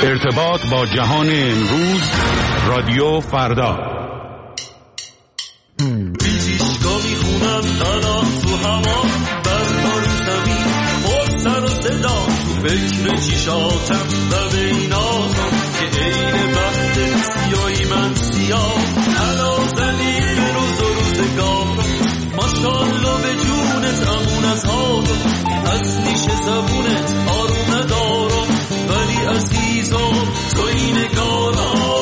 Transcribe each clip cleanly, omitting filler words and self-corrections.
ارتباط با جهان امروز، رادیو فردا. بیتیشگاه میخونم الان تو هوا، بردار زمین پر سر و صدا، تو فکر چیشاتم و بیناتم که عین وقت سیایی من سیاه. الان زنی به روز و روزگارم، ماشالله به جونت امون از حالم، از نیش زبونت آروم ندارم، ولی عزیزم تو این نگارم.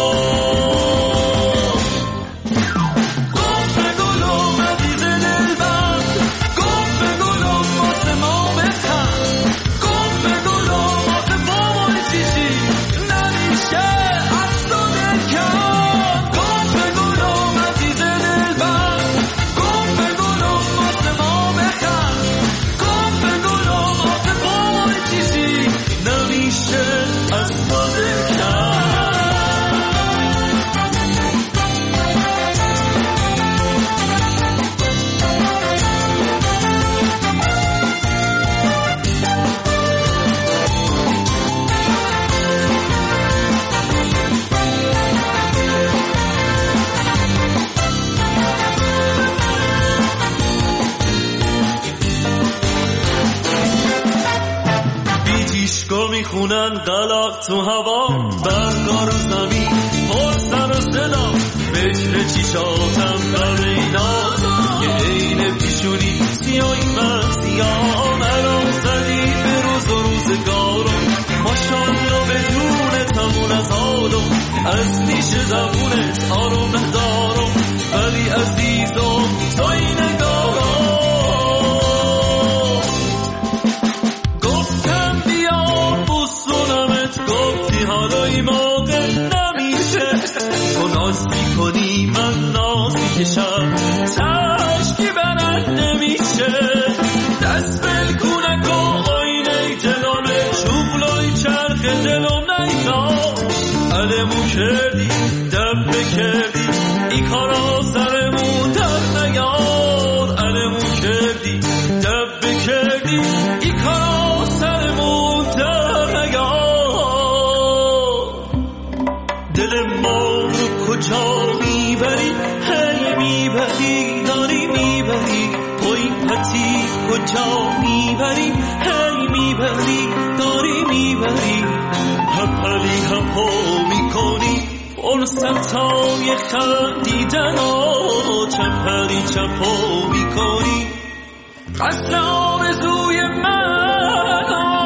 میخونن قلق تو هوا، برگار و زمین پر سر و صدا، فکر چیشاتم در اینات که عین پیشونی سیایی من سیاه. مرا زدی به روز و روزگارم، ماشالله به جونت همون از حالم، از نیش زبونت آروم ندارم، ولی عزیزم تو این نگارم. گفتی حالا این موقع نمیشه، تو ناز میکنی من ناز میکشم، تشکی برد نمیشه، دست بلکونه که آینه دلانه، شغلای چرخ دلم نیتا، علمو کردی دبه کردی این کارا سرمون در نیار، علمو کردی دبه کردی این کارا سرمون در نیار. دل ما رو کجا میبری، هی میبری داری میبری، پای پتی کجا میبری، هی میبری داری میبری، هپلی هپو میکنی فرصتای خندیدن ها، چپلی چپو میکنی قصد آرزوی من.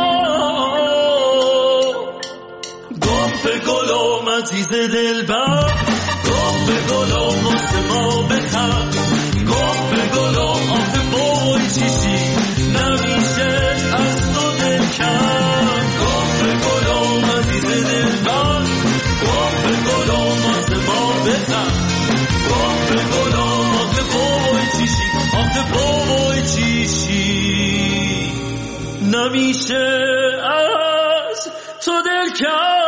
گم به گلم عزیز دلبر، گم به گلم واسه ما بخند، گم به گلم آخه بای چیشی نمیشه از تو دل کند، گم به گلم عزیز دلبر، گم به گلم واسه ما بخند، گم به گلم آخه بای چیشی، آخه بای چیشی نمیشه از تو دل کند.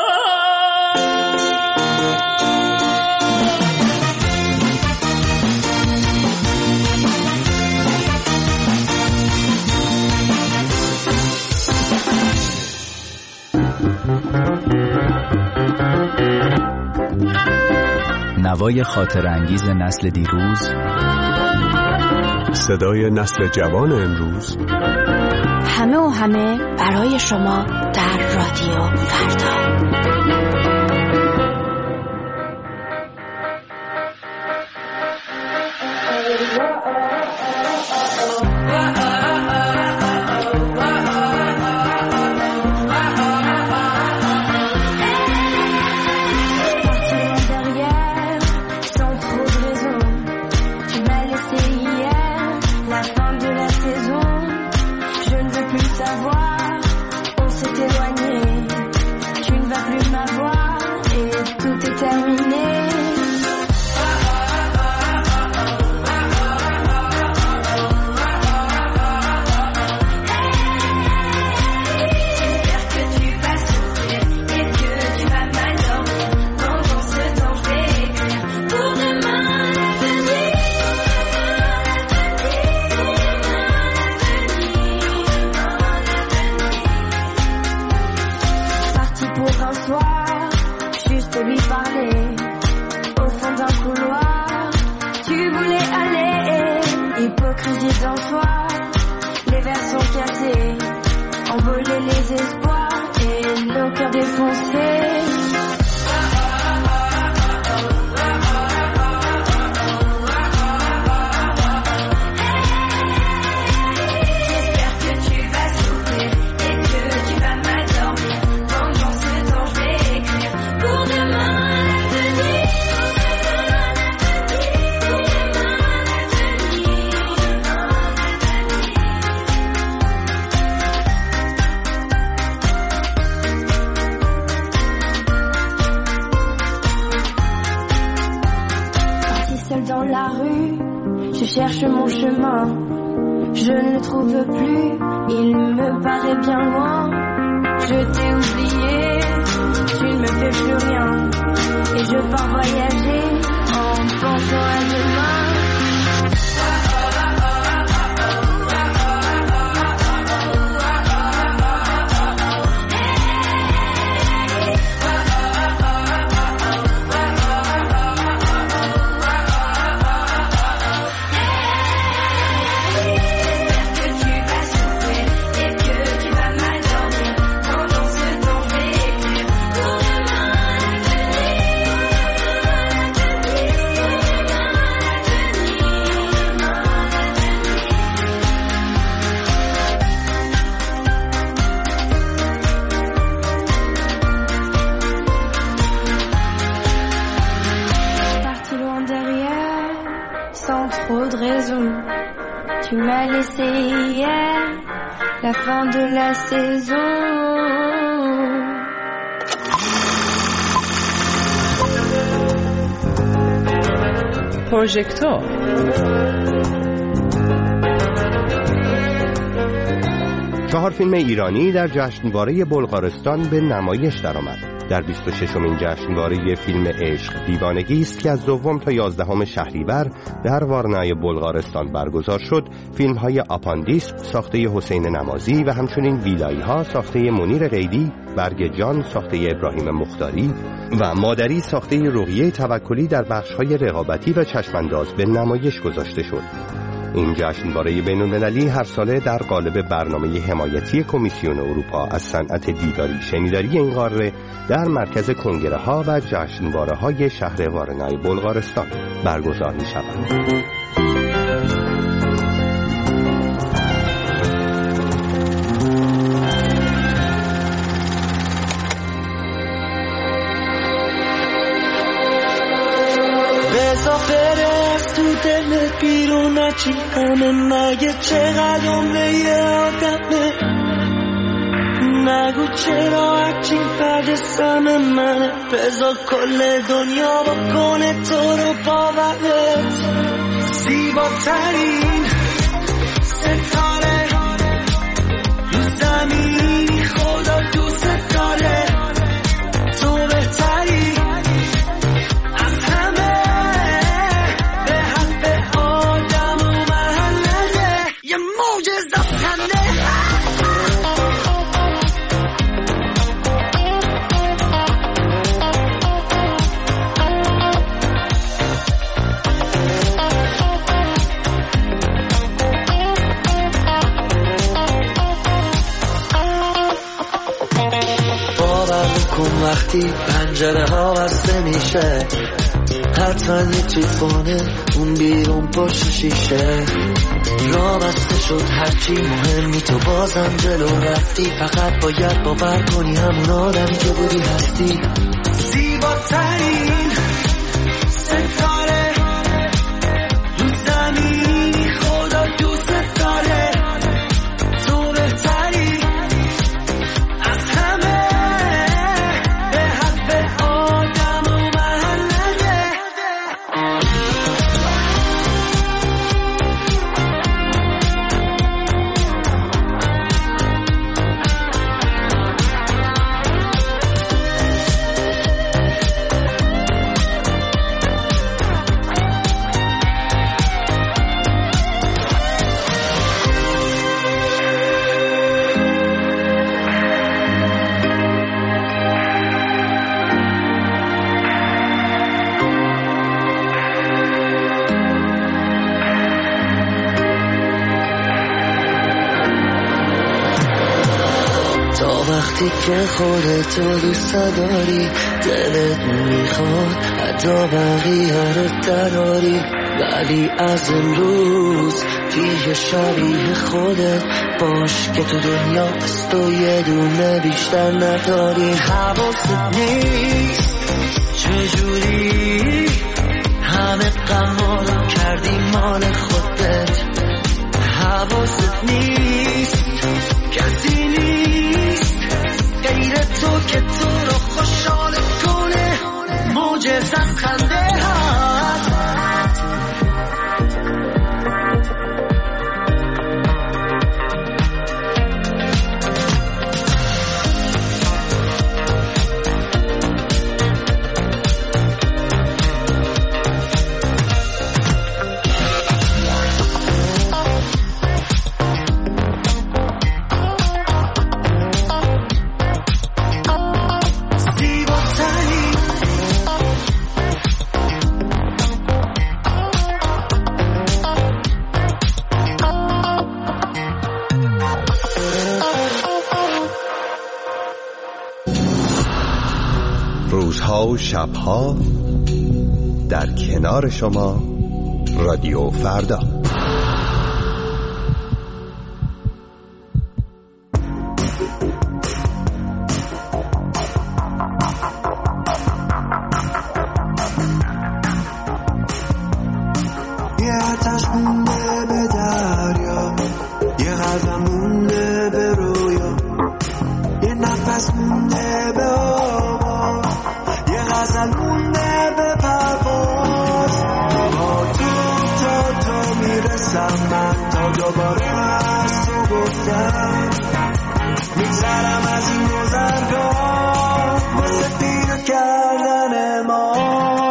نوای خاطرانگیز نسل دیروز، صدای نسل جوان امروز، همه و همه برای شما در رادیو فردا. Pour un soir et lui parler au fond d'un couloir. Tu voulais aller, hypocrisie dans toi. Les vers sont cassés, envoler les espoirs et nos cœurs défoncés. Je cherche mon chemin, je ne le trouve plus, il me paraît bien loin. Je t'ai oublié, tu ne me fais plus rien, et je pars voyager en pensant à demain. Tu m'as laissé hier, la fin de la saison. پروژکتور. چهار فیلم ایرانی در جشنواره بلغارستان به نمایش درآمد. در 26مین جشنواره فیلم عشق دیوانگی است که از 2 تا 11 شهریور در وارنای بلغارستان برگزار شد، فیلم‌های آپاندیسک ساخته حسین نمازی و همچنین ویلایی‌ها ساخته منیر قیدی، برگ جان ساخته ابراهیم مختاری و مادری ساخته رقیه توکلی در بخش‌های رقابتی و چشم‌انداز به نمایش گذاشته شد. این جشنواره بین‌المللی هر ساله در قالب برنامه حمایتی کمیسیون اروپا از صنعت دیداری شنیداری این قاره در مرکز کنگره‌ها و جشنواره‌های شهر وارنای بلغارستان برگزار می‌شود. دلت بیرون نچی همه مگه چقدر عمره یه آدمه نگو چرا هرچی بعد سم منه بذار کل دنیا بکنه تو رو باورت زیباترین ستاره رو زمینی خدا دوست داره تو بهتری وقتی پنجره ها بسته میشه حتما یه چیز خونه اون بیرون پشت شیشه را بسته شد هرچی مهمی تو بازم جلو رفتی فقط باید باور کنی همون آدمی که بودی هستی زیباترین ستاره رو زمینی خدا دوست داره تو بهتری از همه وقتی که خودتو دوست داری دلت میخواد حتی بقیه رو دراری، ولی از امروز دیگه شبیه خودت باش که تو دنیا از تو یه دونه بیشتر نداری. حواست نیست چجوری همه غمارو کردی مال خودت، حواست نیست کسی نیست غیر تو که تو رو خوشحال کنه، معجزه از خنده هست. روزها و شبها در کنار شما رادیو فردا. یه آتش مونده به دریا، یه غزل مونده به رویا، یه نفس مونده به آواز، یه غزل مونده به پرواز. با تو میرسم من تا دوباره از تو گفتم، میگذرم از این گذرگاه واسه پیدا کردن ما.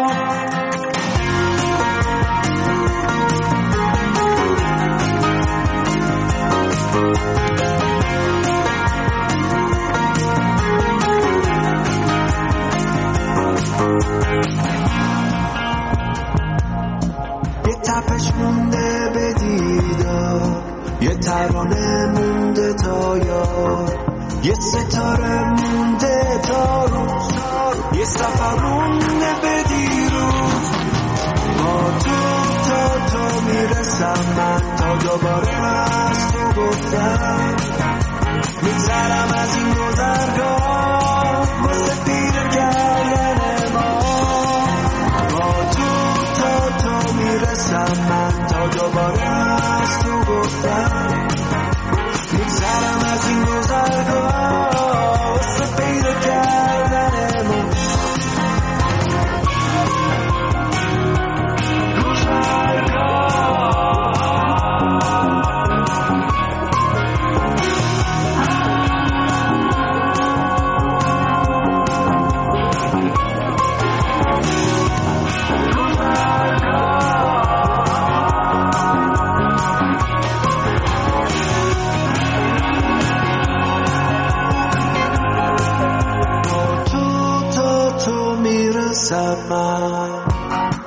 یه تپش مونده به دیدار، یه ترانه مونده تا یاد، یه ستاره مونده تا روز، یه سفر مونده به دیروز. با تو میرسم من تا دوباره از تو گفتم، میگذرم از این گذرگاه واسه پیدا کردن ما. با تو میرسم من تا دوباره از تو گفتم، میگذرم از این گذرگاه واسه پیدا کردن ما. من